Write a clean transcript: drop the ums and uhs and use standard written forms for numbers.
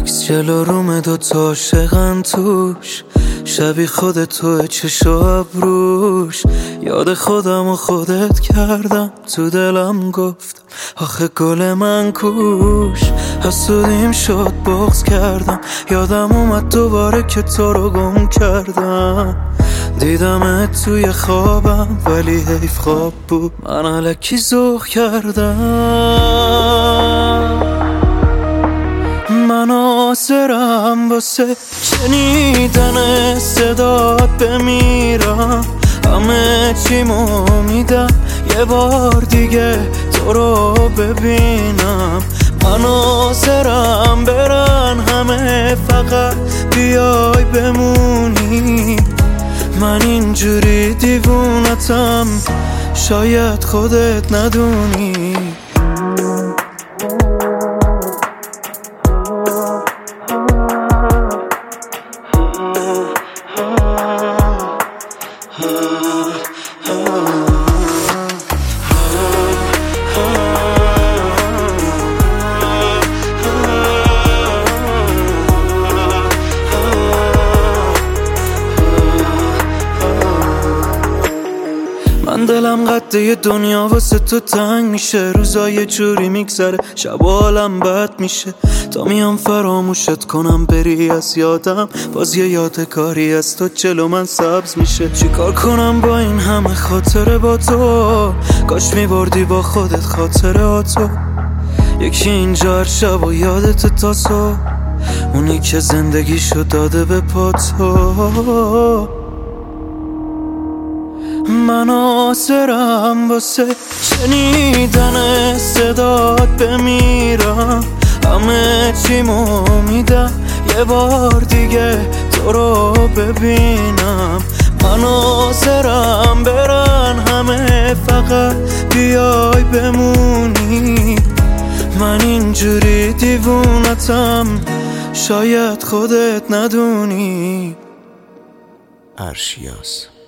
عکس جلو روم دوتا عاشقن توش، شبیه خودت توی چشم و ابروش. یاد خودم و خودت کردم، تو دلم گفتم آخه گل من کوش. حسودیم شد بغض کردم، یادم اومد دوباره که تو رو گم کردم. دیدمت توی خوابم ولی حیف خواب بود، من الکی ذوق کردم. من آسرم واسه شنیدن صدات بمیرم، همه چیمو میدم یه بار دیگه تو رو ببینم. من آسرم برن همه، فقط بیای بمونی. من اینجوری دیوونتم، شاید خودت ندونی. من دلم قده دنیا واسه تو تنگ میشه، روزا یه جوری میگذره شبا حالم بد میشه. تا میام فراموشت کنم بری از یادم، باز یه یادگاری از تو جلو من سبز میشه. چیکار کنم با این همه خاطره با تو، کاش میبردی با خودت خاطراتو. یکی اینجا هر شب و یادت تا صبح، اونی که زندگیشو داده به پا تو. من آسرم واسه شنیدن صدات بمیرم، همه چیمو میدم یه بار دیگه تو رو ببینم. من آسرم برن همه، فقط بیای بمونی. من اینجوری دیوونتم، شاید خودت ندونی. ارشیاس